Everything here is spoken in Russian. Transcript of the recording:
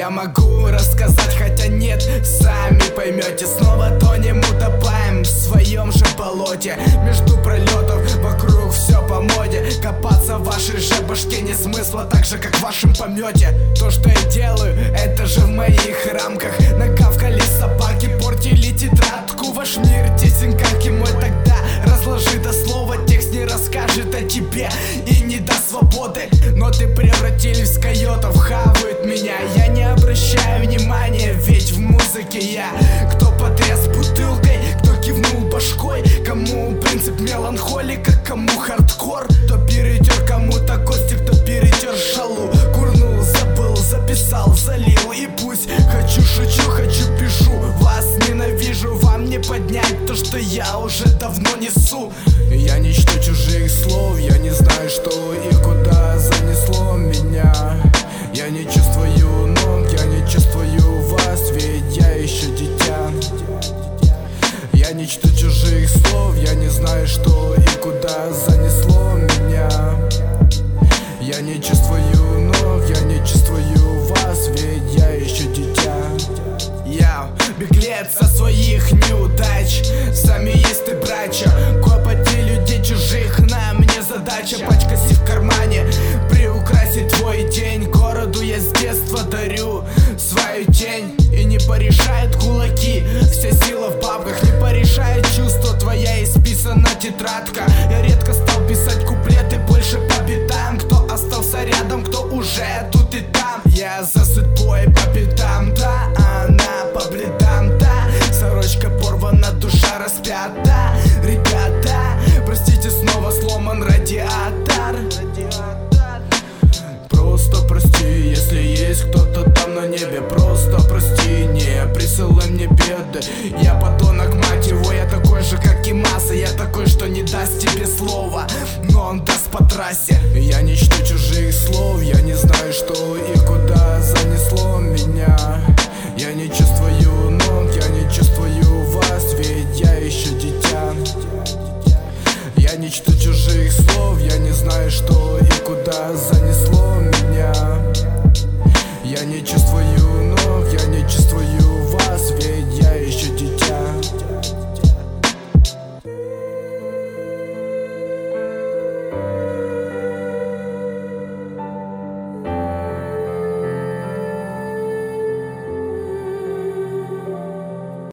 Я могу рассказать, хотя нет, сами поймете. Снова тонем, утопаем в своем же болоте. Между пролетов вокруг все по моде. Копаться в вашей же башке не смысла, так же как в вашем помете. То, что я делаю, это же в моих рамках. Накавкали собаки, портили тетрадку. Ваш мир тесен, как и мой, тогда разложи до слова. Текст не расскажет о тебе и не даст свободы. Но ты превратились в койотов, хавают меня. Я не обращаю внимания, ведь в музыке я. Кто потряс бутылкой, кто кивнул башкой. Кому принцип меланхолика, кому хардкор. Кто перетер кому-то кости, кто перетер шалу. Курнул, забыл, записал, залил. И пусть хочу, шучу, хочу, пишу. Вас ненавижу, вам не поднять то, что я уже давно несу. Я не чту чужих слов, я не знаю, что и куда занесло меня. Я не чувствую ног, я не чувствую вас, ведь я еще дитя. Я не чту чужих слов, я не знаю, что и куда занесло меня. Я не чувствую ног, я не чувствую вас, ведь я еще дитя. Я беглец со своих неудач. Сами есть ты, братья. Копоти людей чужих, на мне задача. Пачка си в кармане, приукрасить твой день. Городу я с детства дарю свою тень. И не порешает кулаки, вся сила в бабках. Не порешает чувство, твоя исписана тетрадка. Я редко стал писать куплеты, больше по битам. Кто остался рядом, кто уже тут и там. Я за судьбой по пятам, да, она по бледам, да. Сорочка порвана, душа распята. Ребята, простите, снова сломан радиатор. Просто прости, если есть кто-то там на небе. Просто прости, не присылай мне беды. Я подонок, мать его, я такой же, как и масса. Я такой, что не даст тебе слова, но он даст по трассе. Я не чту чужих слов, я не знаю, что и куда занесло меня. Я не чувствую ног, я не чувствую вас, ведь я еще дитя. Я не чту чужих слов, я не знаю, что и куда занесло меня. Я не чувствую ног, я не чувствую